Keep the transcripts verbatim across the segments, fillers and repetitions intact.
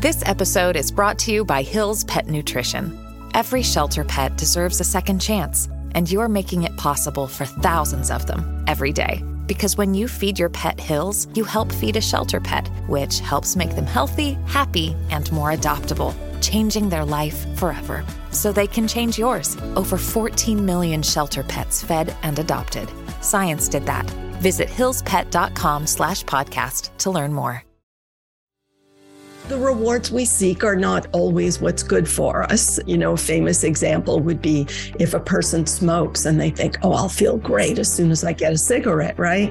This episode is brought to you by Hill's Pet Nutrition. Every shelter pet deserves a second chance, and you're making it possible for thousands of them every day. Because when you feed your pet Hill's, you help feed a shelter pet, which helps make them healthy, happy, and more adoptable, changing their life forever. So they can change yours. Over fourteen million shelter pets fed and adopted. Science did that. Visit hillspet.com slash podcast to learn more. The rewards we seek are not always what's good for us. You know, a famous example would be if a person smokes and they think, oh, I'll feel great as soon as I get a cigarette, right?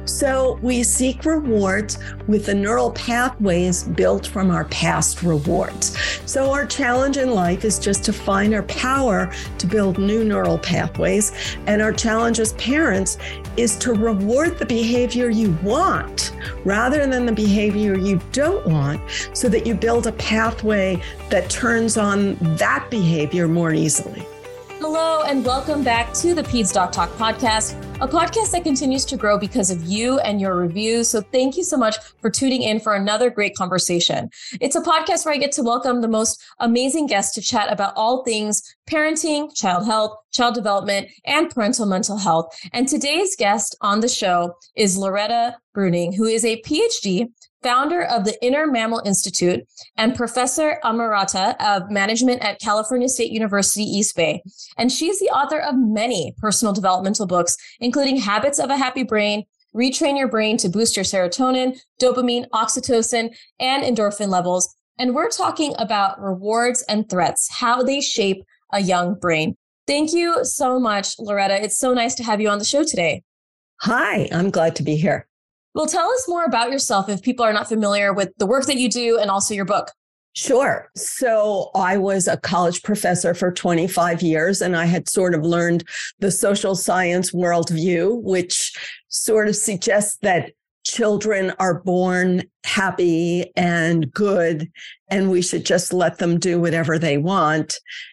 So we seek rewards with the neural pathways built from our past rewards. So our challenge in life is just to find our power to build new neural pathways. And our challenge as parents is to reward the behavior you want rather than the behavior you don't want, so that you build a pathway that turns on that behavior more easily. Hello, and welcome back to the Peds Doc Talk podcast, a podcast that continues to grow because of you and your reviews. So thank you so much for tuning in for another great conversation. It's a podcast where I get to welcome the most amazing guests to chat about all things parenting, child health, child development, and parental mental health. And today's guest on the show is Loretta Breuning, who is a P H D, founder of the Inner Mammal Institute, and Professor Emerita of Management at California State University, East Bay. And she's the author of many personal developmental books, including Habits of a Happy Brain, Retrain Your Brain to Boost Your Serotonin, Dopamine, Oxytocin, and Endorphin Levels. And we're talking about rewards and threats, how they shape a young brain. Thank you so much, Loretta. It's so nice to have you on the show today. Hi, I'm glad to be here. Well, tell us more about yourself if people are not familiar with the work that you do and also your book. Sure. So I was a college professor for twenty-five years, and I had sort of learned the social science worldview, which sort of suggests that children are born happy and good, and we should just let them do whatever they want.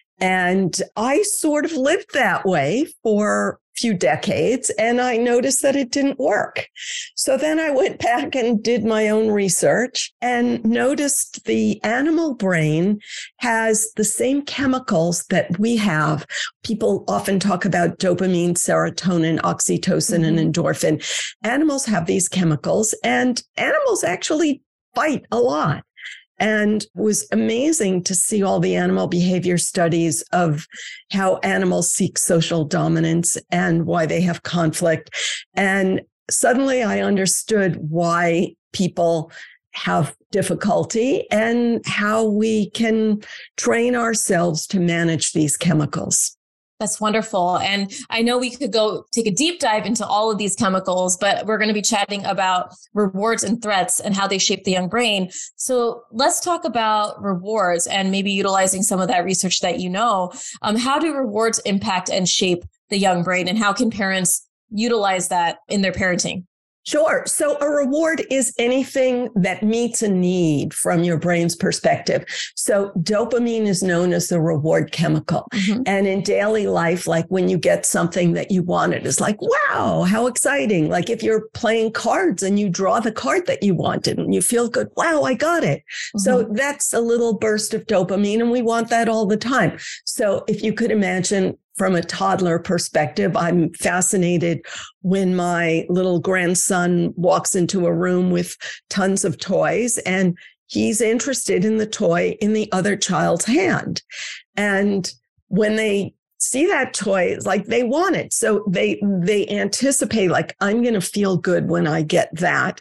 And I sort of lived that way for few decades, and I noticed that it didn't work. So then I went back and did my own research and noticed the animal brain has the same chemicals that we have. People often talk about dopamine, serotonin, oxytocin, mm-hmm. and endorphin. Animals have these chemicals, and animals actually fight a lot. And it was amazing to see all the animal behavior studies of how animals seek social dominance and why they have conflict. And suddenly I understood why people have difficulty and how we can train ourselves to manage these chemicals. That's wonderful. And I know we could go take a deep dive into all of these chemicals, but we're going to be chatting about rewards and threats and how they shape the young brain. So let's talk about rewards and maybe utilizing some of that research that you know. Um, how do rewards impact and shape the young brain, and how can parents utilize that in their parenting? Sure. So a reward is anything that meets a need from your brain's perspective. So dopamine is known as the reward chemical. Mm-hmm. And in daily life, like when you get something that you wanted, it's like, wow, how exciting. Like if you're playing cards and you draw the card that you wanted and you feel good, wow, I got it. Mm-hmm. So that's a little burst of dopamine, and we want that all the time. So if you could imagine, from a toddler perspective, I'm fascinated when my little grandson walks into a room with tons of toys and he's interested in the toy in the other child's hand. And when they see that toy, it's like they want it. So they they anticipate, like, I'm going to feel good when I get that.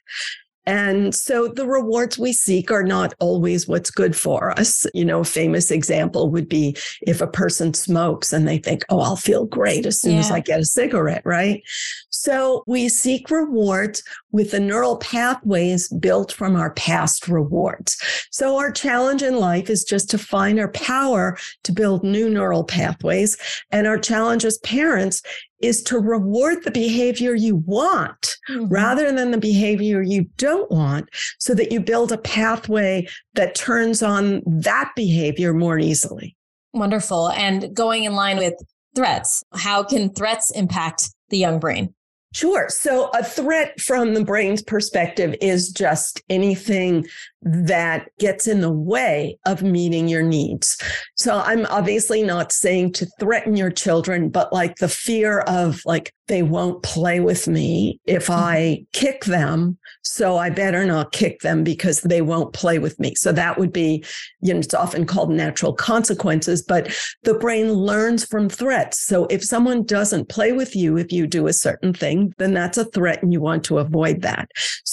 And so the rewards we seek are not always what's good for us. You know, a famous example would be if a person smokes and they think, oh, I'll feel great as soon yeah. as I get a cigarette, right? So we seek rewards with the neural pathways built from our past rewards. So our challenge in life is just to find our power to build new neural pathways. And our challenge as parents is to reward the behavior you want mm-hmm. rather than the behavior you don't want, so that you build a pathway that turns on that behavior more easily. Wonderful. And going in line with threats, how can threats impact the young brain? Sure. So a threat from the brain's perspective is just anything that gets in the way of meeting your needs. So I'm obviously not saying to threaten your children, but like the fear of like, they won't play with me if I kick them. So I better not kick them because they won't play with me. So that would be, you know, it's often called natural consequences, but the brain learns from threats. So if someone doesn't play with you, if you do a certain thing, then that's a threat and you want to avoid that.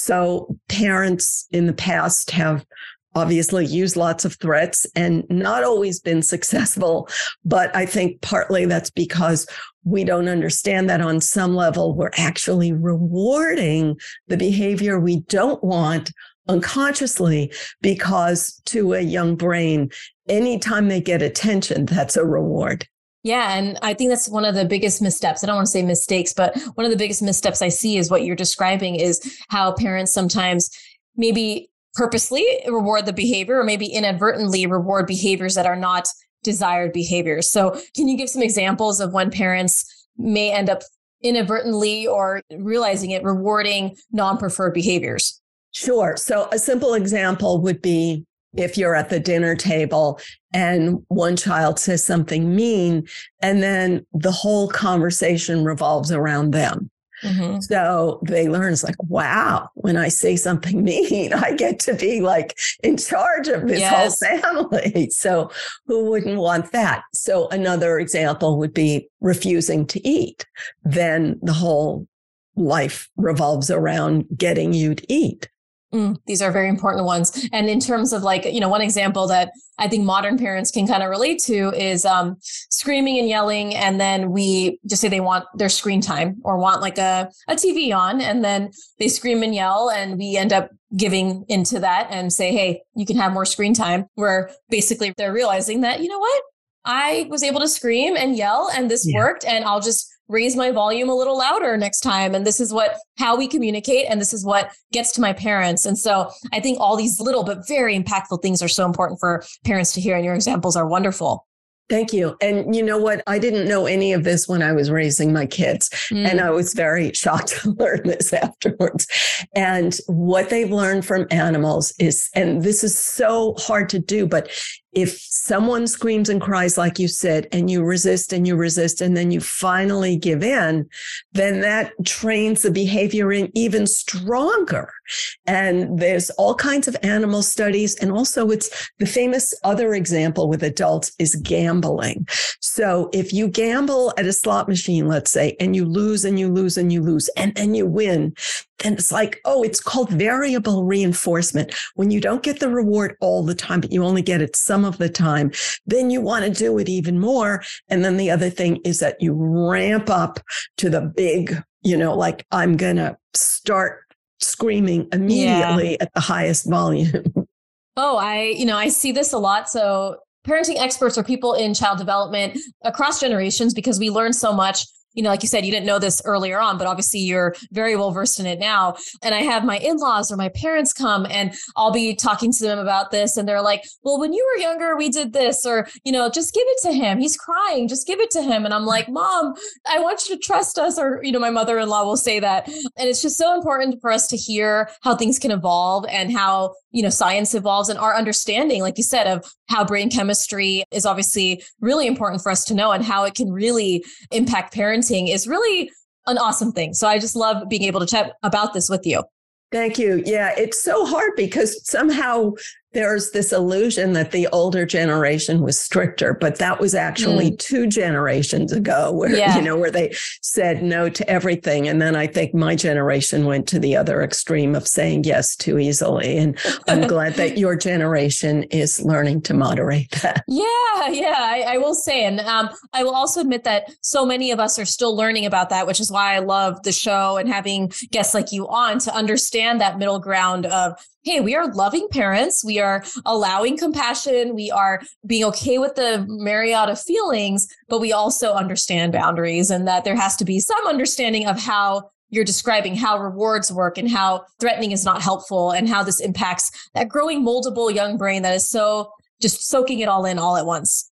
So parents in the past have obviously used lots of threats and not always been successful. But I think partly that's because we don't understand that on some level, we're actually rewarding the behavior we don't want unconsciously, because to a young brain, anytime they get attention, that's a reward. Yeah. And I think that's one of the biggest missteps. I don't want to say mistakes, but one of the biggest missteps I see is what you're describing is how parents sometimes maybe purposely reward the behavior or maybe inadvertently reward behaviors that are not desired behaviors. So can you give some examples of when parents may end up inadvertently or realizing it rewarding non-preferred behaviors? Sure. So a simple example would be if you're at the dinner table and one child says something mean, and then the whole conversation revolves around them. Mm-hmm. So they learn, it's like, wow, when I say something mean, I get to be like in charge of this yes. whole family. So who wouldn't want that? So another example would be refusing to eat. Then the whole life revolves around getting you to eat. Mm, these are very important ones. And in terms of like, you know, one example that I think modern parents can kind of relate to is um, screaming and yelling. And then we just say they want their screen time or want like a, a T V on, and then they scream and yell and we end up giving into that and say, hey, you can have more screen time, where basically they're realizing that, you know what, I was able to scream and yell and this yeah. worked, and I'll just raise my volume a little louder next time. And this is what, how we communicate. And this is what gets to my parents. And so I think all these little, but very impactful things are so important for parents to hear. And your examples are wonderful. Thank you. And you know what? I didn't know any of this when I was raising my kids. Mm. And I was very shocked to learn this afterwards. And what they've learned from animals is, and this is so hard to do, but if someone screams and cries, like you said, and you resist and you resist, and then you finally give in, then that trains the behavior in even stronger. And there's all kinds of animal studies. And also it's the famous other example with adults is gambling. So if you gamble at a slot machine, let's say, and you lose and you lose and you lose, and then you win, and it's like, oh, it's called variable reinforcement. When you don't get the reward all the time, but you only get it some of the time, then you want to do it even more. And then the other thing is that you ramp up to the big, you know, like I'm going to start screaming immediately yeah. at the highest volume. Oh, I, you know, I see this a lot. So parenting experts or people in child development across generations, because we learn so much. You know, like you said, you didn't know this earlier on, but obviously you're very well versed in it now. And I have my in-laws or my parents come and I'll be talking to them about this. And they're like, well, when you were younger, we did this, or, you know, just give it to him. He's crying. Just give it to him. And I'm like, Mom, I want you to trust us. Or, you know, my mother-in-law will say that. And it's just so important for us to hear how things can evolve and how, you know, science evolves, and our understanding, like you said, of how brain chemistry is obviously really important for us to know, and how it can really impact parenting is really an awesome thing. So I just love being able to chat about this with you. Thank you. Yeah, it's so hard because somehow there's this illusion that the older generation was stricter, but that was actually mm. two generations ago where, yeah. you know, where they said no to everything. And then I think my generation went to the other extreme of saying yes too easily. And I'm glad that your generation is learning to moderate that. Yeah, yeah, I, I will say. And um, I will also admit that so many of us are still learning about that, which is why I love the show and having guests like you on to understand that middle ground of, hey, we are loving parents. We are allowing compassion. We are being okay with the myriad of feelings, but we also understand boundaries, and that there has to be some understanding of how you're describing how rewards work and how threatening is not helpful, and how this impacts that growing moldable young brain that is so just soaking it all in all at once.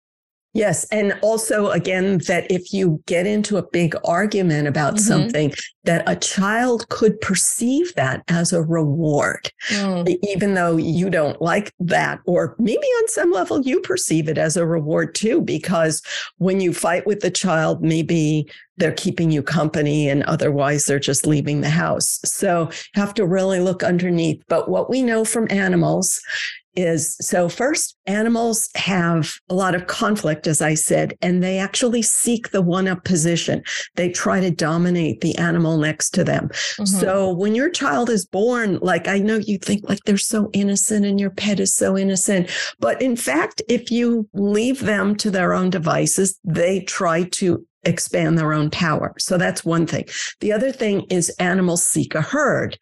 Yes. And also, again, that if you get into a big argument about mm-hmm. something, that a child could perceive that as a reward, mm. even though you don't like that, or maybe on some level you perceive it as a reward too, because when you fight with the child, maybe they're keeping you company and otherwise they're just leaving the house. So you have to really look underneath. But what we know from animals is, so first, animals have a lot of conflict, as I said, and they actually seek the one-up position. They try to dominate the animal next to them. Mm-hmm. So when your child is born, like, I know you think like they're so innocent and your pet is so innocent, but in fact, if you leave them to their own devices, they try to expand their own power. So that's one thing. The other thing is animals seek a herd.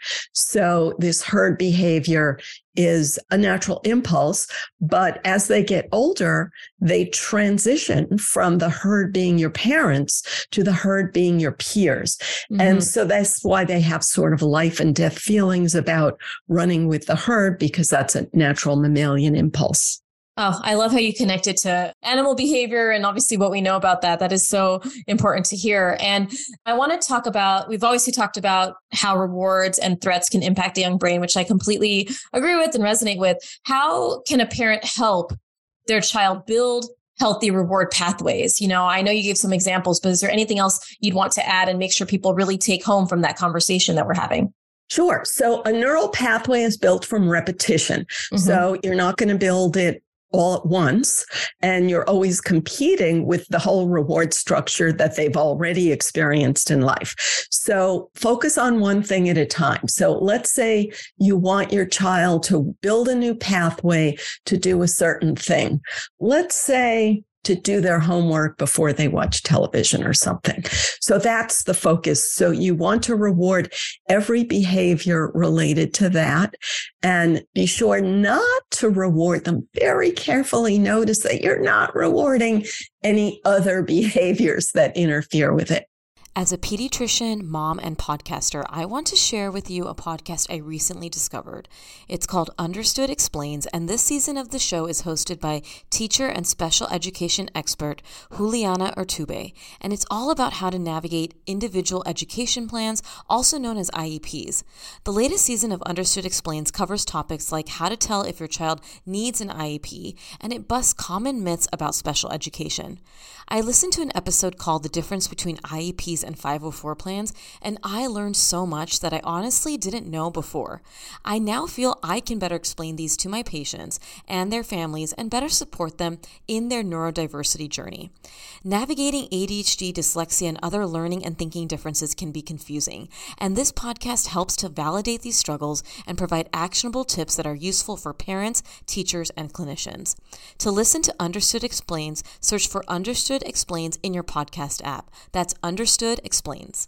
So this herd behavior is a natural impulse, but as they get older, they transition from the herd being your parents to the herd being your peers. Mm-hmm. And so that's why they have sort of life and death feelings about running with the herd, because that's a natural mammalian impulse. Oh, I love how you connected to animal behavior and obviously what we know about that. That is so important to hear. And I want to talk about, we've obviously talked about how rewards and threats can impact the young brain, which I completely agree with and resonate with. How can a parent help their child build healthy reward pathways? You know, I know you gave some examples, but is there anything else you'd want to add and make sure people really take home from that conversation that we're having? Sure. So a neural pathway is built from repetition. Mm-hmm. So you're not going to build it all at once, and you're always competing with the whole reward structure that they've already experienced in life. So focus on one thing at a time. So let's say you want your child to build a new pathway to do a certain thing. Let's say to do their homework before they watch television or something. So that's the focus. So you want to reward every behavior related to that, and be sure not to reward them. Very carefully notice that you're not rewarding any other behaviors that interfere with it. As a pediatrician, mom, and podcaster, I want to share with you a podcast I recently discovered. It's called Understood Explains, and this season of the show is hosted by teacher and special education expert Juliana Urtubey, and it's all about how to navigate individual education plans, also known as I E Ps. The latest season of Understood Explains covers topics like how to tell if your child needs an I E P, and it busts common myths about special education. I listened to an episode called The Difference Between I E Ps and five oh four plans, and I learned so much that I honestly didn't know before. I now feel I can better explain these to my patients and their families and better support them in their neurodiversity journey. Navigating A D H D, dyslexia, and other learning and thinking differences can be confusing, and this podcast helps to validate these struggles and provide actionable tips that are useful for parents, teachers, and clinicians. To listen to Understood Explains, search for Understood Explains in your podcast app. That's Understood Explains.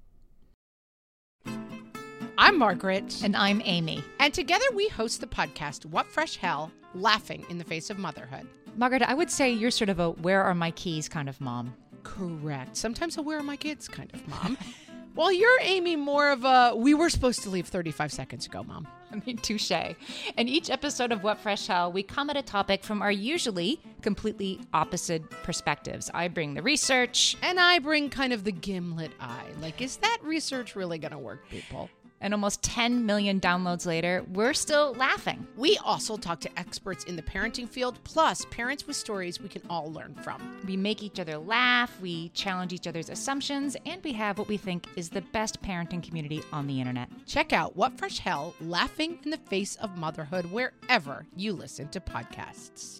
I'm Margaret. And I'm Amy. And together we host the podcast, What Fresh Hell? Laughing in the Face of Motherhood. Margaret, I would say you're sort of a where are my keys kind of mom. Correct. Sometimes a where are my kids kind of mom. Well, you're, Amy, more of a we were supposed to leave thirty-five seconds ago, mom. I mean, touche. In each episode of What Fresh Hell, we come at a topic from our usually completely opposite perspectives. I bring the research. And I bring kind of the gimlet eye. Like, is that research really going to work, people? And almost ten million downloads later, we're still laughing. We also talk to experts in the parenting field, plus parents with stories we can all learn from. We make each other laugh, we challenge each other's assumptions, and we have what we think is the best parenting community on the internet. Check out What Fresh Hell? Laughing in the Face of Motherhood wherever you listen to podcasts.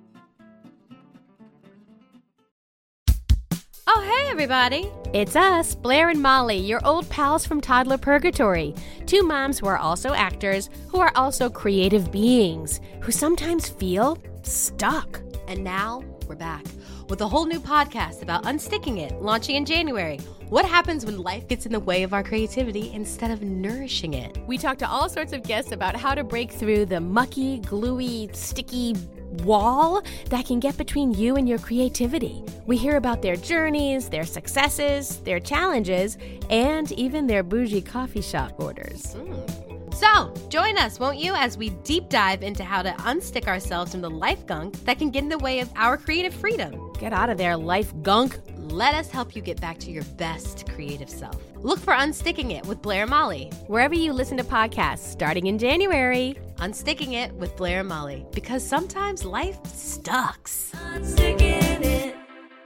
Oh, hey, everybody. It's us, Blair and Molly, your old pals from Toddler Purgatory. Two moms who are also actors, who are also creative beings, who sometimes feel stuck. And now we're back with a whole new podcast about unsticking it, launching in January. What happens when life gets in the way of our creativity instead of nourishing it? We talk to all sorts of guests about how to break through the mucky, gluey, sticky wall that can get between you and your creativity. We hear about their journeys, their successes, their challenges, and even their bougie coffee shop orders. Mm. So, join us, won't you, as we deep dive into how to unstick ourselves from the life gunk that can get in the way of our creative freedom. Get out of there, life gunk. Let us help you get back to your best creative self. Look for Unsticking It with Blair and Molly, wherever you listen to podcasts, starting in January. Unsticking It with Blair and Molly, because sometimes life sucks. Unsticking it.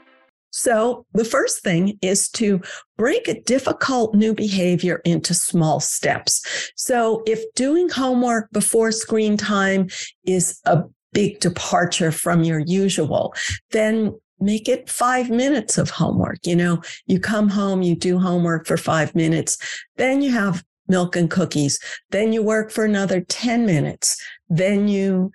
So the first thing is to break a difficult new behavior into small steps. So if doing homework before screen time is a big departure from your usual, then make it five minutes of homework. You know, you come home, you do homework for five minutes, then you have milk and cookies, then you work for another ten minutes, then you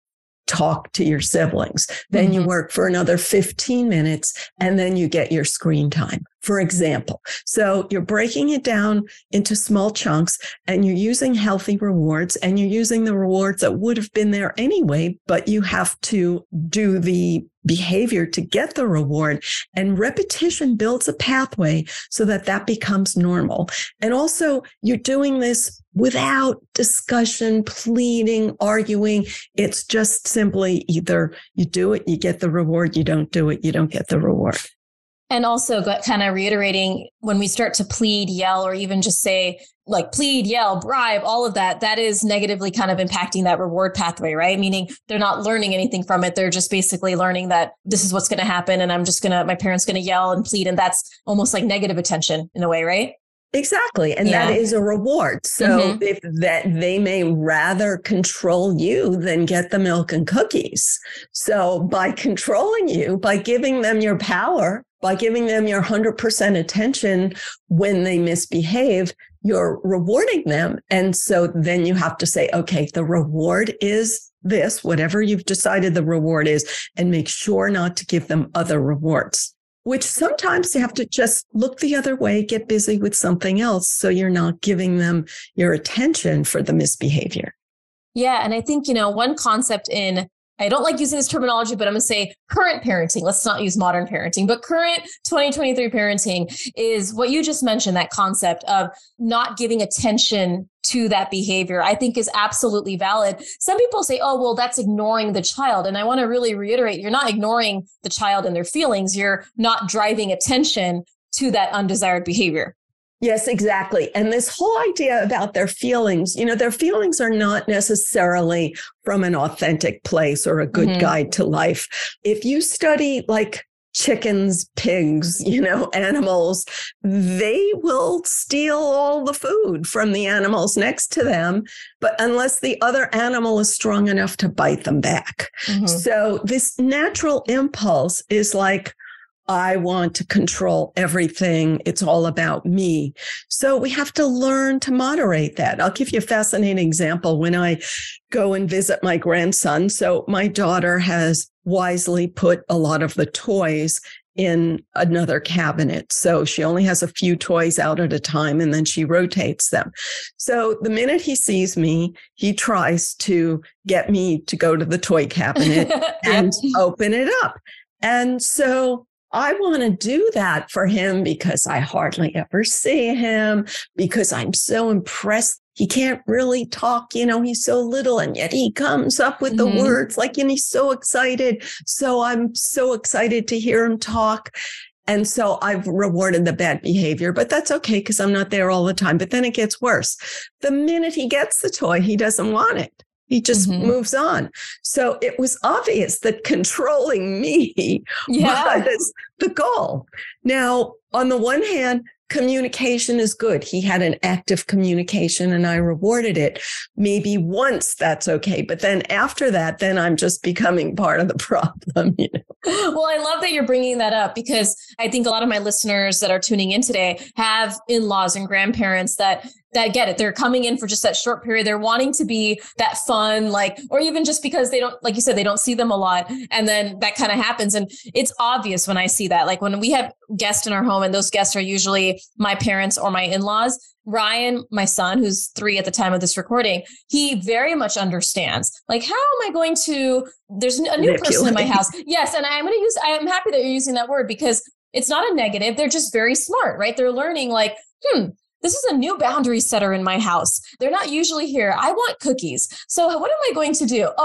talk to your siblings, then mm-hmm. you work for another fifteen minutes, and then you get your screen time, for example. So you're breaking it down into small chunks, and you're using healthy rewards, and you're using the rewards that would have been there anyway, but you have to do the behavior to get the reward, and repetition builds a pathway so that that becomes normal. And also, you're doing this without discussion, pleading, arguing. It's just simply either you do it, you get the reward, you don't do it, you don't get the reward. And also kind of reiterating, when we start to plead, yell, or even just say like plead, yell, bribe, all of that, that is negatively kind of impacting that reward pathway, right? Meaning they're not learning anything from it. They're just basically learning that this is what's going to happen. And I'm just going to, my parents going to yell and plead. And that's almost like negative attention in a way, right? Exactly. And yeah. that is a reward. So mm-hmm. if that they may rather control you than get the milk and cookies. So by controlling you, by giving them your power, by giving them your one hundred percent attention when they misbehave, you're rewarding them. And so then you have to say, okay, the reward is this, whatever you've decided the reward is, and make sure not to give them other rewards, which sometimes you have to just look the other way, get busy with something else, so you're not giving them your attention for the misbehavior. Yeah. And I think, you know, one concept in, I don't like using this terminology, but I'm going to say current parenting. Let's not use modern parenting, but current twenty twenty-three parenting is what you just mentioned, that concept of not giving attention to that behavior, I think is absolutely valid. Some people say, oh, well, that's ignoring the child. And I want to really reiterate, you're not ignoring the child and their feelings. You're not driving attention to that undesired behavior. Yes, exactly. And this whole idea about their feelings, you know, their feelings are not necessarily from an authentic place or a good mm-hmm. guide to life. If you study like chickens, pigs, you know, animals, they will steal all the food from the animals next to them, but unless the other animal is strong enough to bite them back. Mm-hmm. So this natural impulse is like, I want to control everything. It's all about me. So we have to learn to moderate that. I'll give you a fascinating example. When I go and visit my grandson, so my daughter has wisely put a lot of the toys in another cabinet. So she only has a few toys out at a time, and then she rotates them. So the minute he sees me, he tries to get me to go to the toy cabinet and open it up. And so I want to do that for him because I hardly ever see him, because I'm so impressed. He can't really talk, you know, he's so little, and yet he comes up with mm-hmm. the words like, and he's so excited. So I'm so excited to hear him talk. And so I've rewarded the bad behavior, but that's okay because I'm not there all the time. But then it gets worse. The minute he gets the toy, he doesn't want it. He just mm-hmm. moves on. So it was obvious that controlling me yeah. was the goal. Now, on the one hand, communication is good. He had an active communication and I rewarded it. Maybe once that's okay. But then after that, then I'm just becoming part of the problem. You know? Well, I love that you're bringing that up, because I think a lot of my listeners that are tuning in today have in-laws and grandparents that that get it. They're coming in for just that short period. They're wanting to be that fun, like, or even just because they don't, like you said, they don't see them a lot. And then that kind of happens. And it's obvious when I see that, like when we have guests in our home, and those guests are usually my parents or my in-laws, Ryan, my son, who's three at the time of this recording, he very much understands, like, how am I going to, there's a new person in my house. Yes. And I'm going to use, I'm happy that you're using that word, because it's not a negative. They're just very smart, right? They're learning like, hmm, this is a new boundary setter in my house. They're not usually here. I want cookies. So what am I going to do? Oh,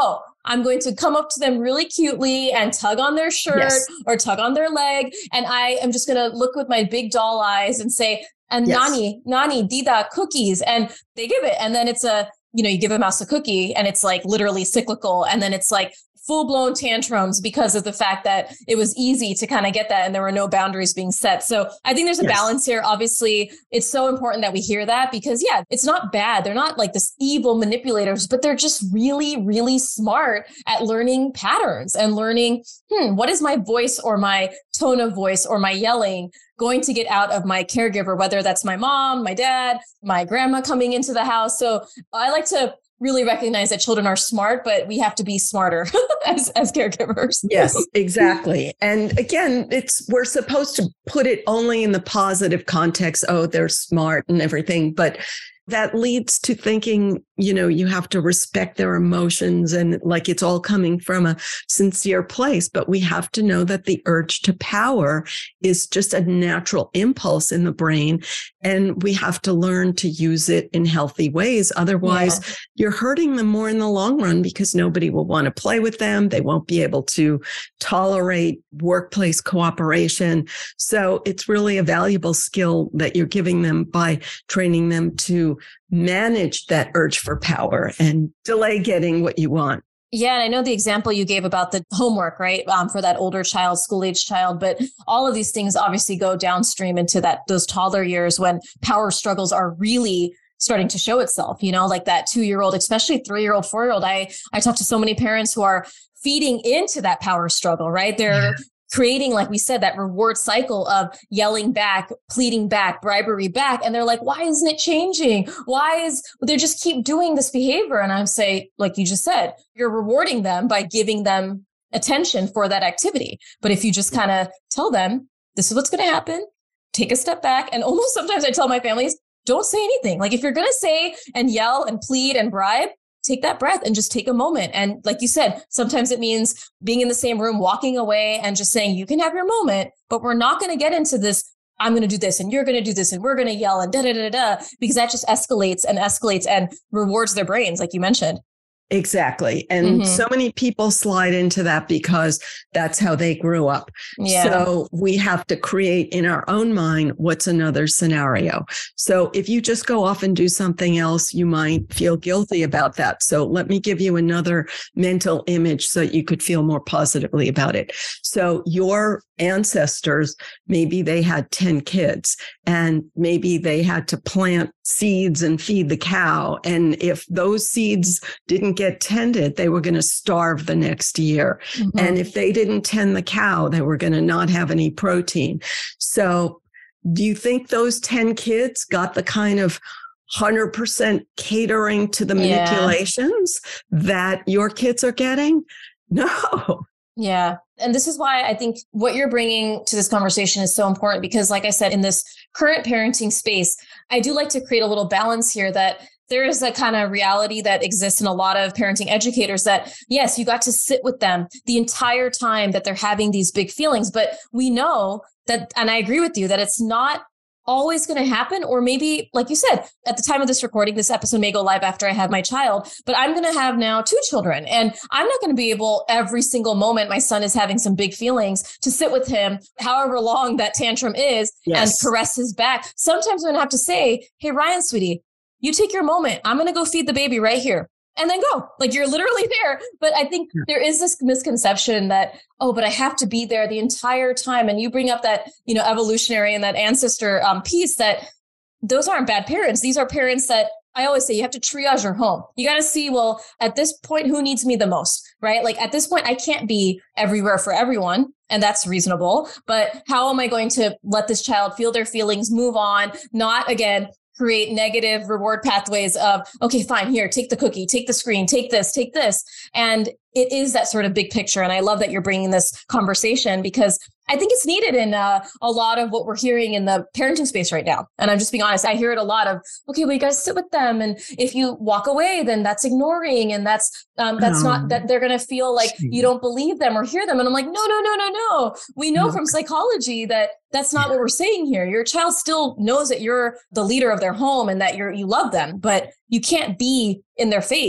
I'm going to come up to them really cutely and tug on their shirt yes. or tug on their leg. And I am just going to look with my big doll eyes and say, and yes. Nani, Nani, Dida, cookies. And they give it. And then it's a, you know, you give a mouse a cookie and it's like literally cyclical. And then it's like full blown tantrums because of the fact that it was easy to kind of get that and there were no boundaries being set. So I think there's a yes. balance here. Obviously, it's so important that we hear that because yeah, it's not bad. They're not like this evil manipulators, but they're just really, really smart at learning patterns and learning, hmm, what is my voice or my tone of voice or my yelling going to get out of my caregiver, whether that's my mom, my dad, my grandma coming into the house. So I like to really recognize that children are smart, but we have to be smarter as, as caregivers. Yes, exactly. And again, it's, we're supposed to put it only in the positive context. Oh, they're smart and everything. But that leads to thinking, you know, you have to respect their emotions and like it's all coming from a sincere place. But we have to know that the urge to power is just a natural impulse in the brain. And we have to learn to use it in healthy ways. Otherwise, yeah. you're hurting them more in the long run because nobody will want to play with them. They won't be able to tolerate workplace cooperation. So it's really a valuable skill that you're giving them by training them to manage that urge for power and delay getting what you want. Yeah. And I know the example you gave about the homework, right? Um, for that older child, school age child, but all of these things obviously go downstream into that, those toddler years when power struggles are really starting to show itself, you know, like that two-year-old, especially three-year-old, four-year-old. I, I talk to so many parents who are feeding into that power struggle, right? They're yeah. creating, like we said, that reward cycle of yelling back, pleading back, bribery back. And they're like, why isn't it changing? Why is, they just keep doing this behavior? And I say, like you just said, you're rewarding them by giving them attention for that activity. But if you just kind of tell them, this is what's going to happen, take a step back. And almost sometimes I tell my families, don't say anything. Like if you're going to say and yell and plead and bribe, take that breath and just take a moment. And like you said, sometimes it means being in the same room, walking away and just saying, you can have your moment, but we're not going to get into this. I'm going to do this and you're going to do this and we're going to yell and da, da, da, da, because that just escalates and escalates and rewards their brains, like you mentioned. Exactly. And mm-hmm. so many people slide into that because that's how they grew up. Yeah. So we have to create in our own mind what's another scenario. So if you just go off and do something else, you might feel guilty about that. So let me give you another mental image so that you could feel more positively about it. So your ancestors, maybe they had ten kids and maybe they had to plant seeds and feed the cow. And if those seeds didn't get tended, they were going to starve the next year. Mm-hmm. And if they didn't tend the cow, they were going to not have any protein. So do you think those ten kids got the kind of one hundred percent catering to the yeah. manipulations that your kids are getting? No. Yeah. And this is why I think what you're bringing to this conversation is so important, because like I said, in this current parenting space, I do like to create a little balance here that there is a kind of reality that exists in a lot of parenting educators that, yes, you got to sit with them the entire time that they're having these big feelings. But we know that, and I agree with you, that it's not always going to happen. Or maybe, like you said, at the time of this recording, this episode may go live after I have my child, but I'm going to have now two children. And I'm not going to be able every single moment my son is having some big feelings to sit with him, however long that tantrum is, yes. and caress his back. Sometimes I'm going to have to say, hey, Ryan, sweetie, you take your moment. I'm going to go feed the baby right here. And then go. Like you're literally there. But I think there is this misconception that, oh, but I have to be there the entire time. And you bring up that, you know, evolutionary and that ancestor um, piece that those aren't bad parents. These are parents that I always say you have to triage your home. You got to see, well, at this point, who needs me the most, right? Like at this point, I can't be everywhere for everyone. And that's reasonable. But how am I going to let this child feel their feelings, move on, not again, create negative reward pathways of, okay, fine, here, take the cookie, take the screen, take this, take this. And it is that sort of big picture. And I love that you're bringing this conversation because I think it's needed in uh, a lot of what we're hearing in the parenting space right now. And I'm just being honest, I hear it a lot of, okay, well, you guys sit with them. And if you walk away, then that's ignoring. And that's, um, that's um, not that they're going to feel like geez. you don't believe them or hear them. And I'm like, no, no, no, no, no. We know no. from psychology that that's not yeah. what we're saying here. Your child still knows that you're the leader of their home and that you're, you love them, but you can't be in their face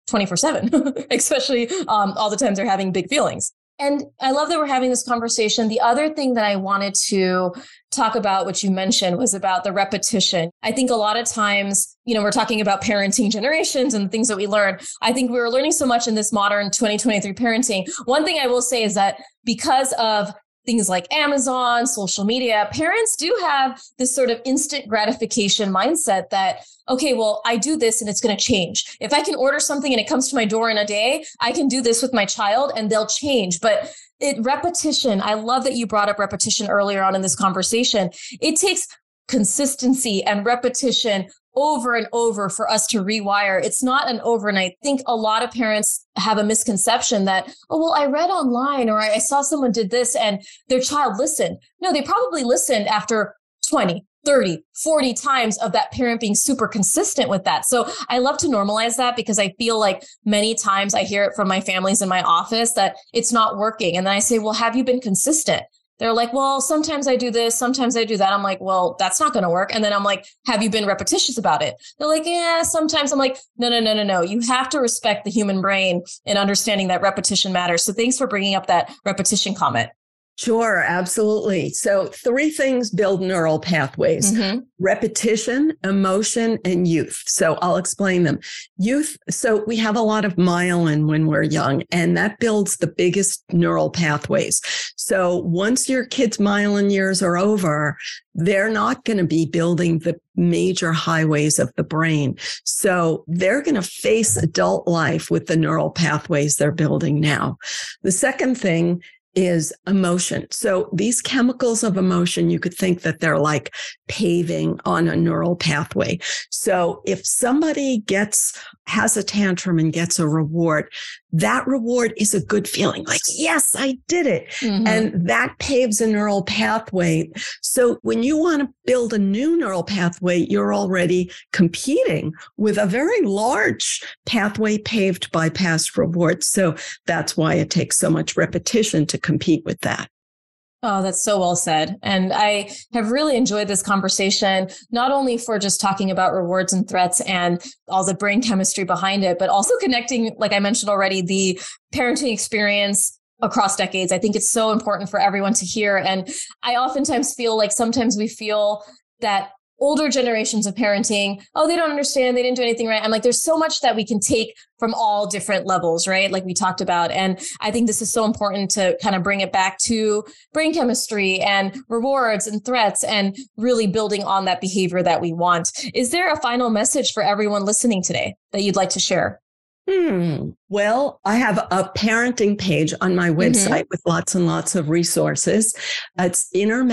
twenty-four seven, especially um, all the times they're having big feelings. And I love that we're having this conversation. The other thing that I wanted to talk about, which you mentioned, was about the repetition. I think a lot of times, you know, we're talking about parenting generations and things that we learn. I think we were learning so much in this modern twenty twenty-three parenting. One thing I will say is that because of things like Amazon, social media, parents do have this sort of instant gratification mindset that, okay, well, I do this and it's going to change. If I can order something and it comes to my door in a day, I can do this with my child and they'll change. But it repetition, I love that you brought up repetition earlier on in this conversation. It takes consistency and repetition over and over for us to rewire. It's not an overnight. I think a lot of parents have a misconception that, oh, well, I read online or I saw someone did this and their child listened. No, they probably listened after twenty, thirty, forty times of that parent being super consistent with that. So I love to normalize that because I feel like many times I hear it from my families in my office that it's not working. And then I say, well, have you been consistent? They're like, well, sometimes I do this, sometimes I do that. I'm like, well, that's not going to work. And then I'm like, have you been repetitious about it? They're like, yeah, sometimes. I'm like, no, no, no, no, no. You have to respect the human brain and understanding that repetition matters. So thanks for bringing up that repetition comment. Sure, absolutely. So three things build neural pathways: mm-hmm. repetition, emotion, and youth. So I'll explain them. Youth. So we have a lot of myelin when we're young, and that builds the biggest neural pathways. So once your kids' myelin years are over, they're not going to be building the major highways of the brain. So they're going to face adult life with the neural pathways they're building now. The second thing is emotion. So these chemicals of emotion, you could think that they're like paving on a neural pathway. So if somebody gets, has a tantrum and gets a reward, that reward is a good feeling. Like, yes, I did it. Mm-hmm. And that paves a neural pathway. So when you want to build a new neural pathway, you're already competing with a very large pathway paved by past rewards. So that's why it takes so much repetition to compete with that. Oh, that's so well said. And I have really enjoyed this conversation, not only for just talking about rewards and threats and all the brain chemistry behind it, but also connecting, like I mentioned already, the parenting experience across decades. I think it's so important for everyone to hear. And I oftentimes feel like sometimes we feel that older generations of parenting, oh, they don't understand, they didn't do anything right. I'm like, there's so much that we can take from all different levels, right? Like we talked about. And I think this is so important to kind of bring it back to brain chemistry and rewards and threats and really building on that behavior that we want. Is there a final message for everyone listening today that you'd like to share? Hmm. Well, I have a parenting page on my website mm-hmm. with lots and lots of resources. It's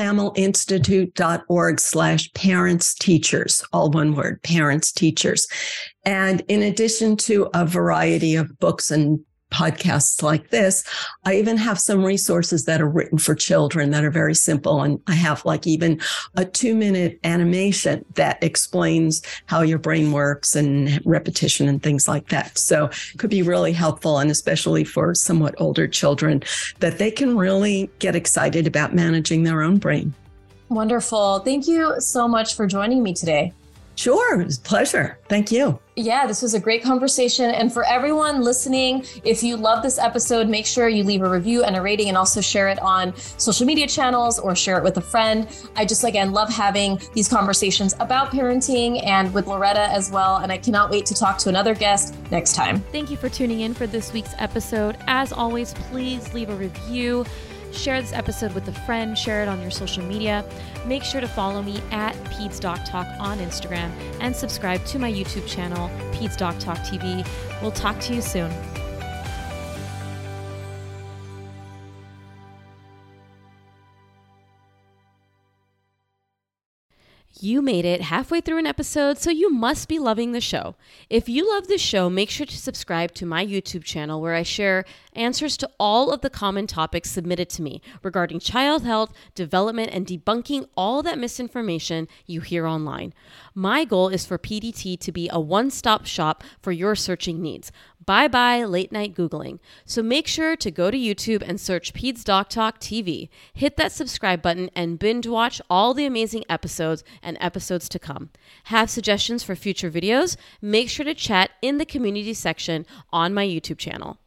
innermammalinstitute.org slash parents teachers, all one word, parents teachers. And in addition to a variety of books and podcasts like this, I even have some resources that are written for children that are very simple. And I have like even a two minute animation that explains how your brain works and repetition and things like that. So it could be really helpful, and especially for somewhat older children, that they can really get excited about managing their own brain. Wonderful. Thank you so much for joining me today. Sure. It was a pleasure. Thank you. Yeah, this was a great conversation. And for everyone listening, if you love this episode, make sure you leave a review and a rating and also share it on social media channels or share it with a friend. I just, again, love having these conversations about parenting and with Loretta as well. And I cannot wait to talk to another guest next time. Thank you for tuning in for this week's episode. As always, please leave a review. Share this episode with a friend, share it on your social media. Make sure to follow me at Peds Doc Talk on Instagram and subscribe to my YouTube channel, Peds Doc Talk T V. We'll talk to you soon. You made it halfway through an episode, so you must be loving the show. If you love the show, make sure to subscribe to my YouTube channel where I share answers to all of the common topics submitted to me regarding child health, development, and debunking all that misinformation you hear online. My goal is for P D T to be a one-stop shop for your searching needs. Bye-bye late night Googling. So make sure to go to YouTube and search Peds Doc Talk T V. Hit that subscribe button and binge watch all the amazing episodes and episodes to come. Have suggestions for future videos? Make sure to chat in the community section on my YouTube channel.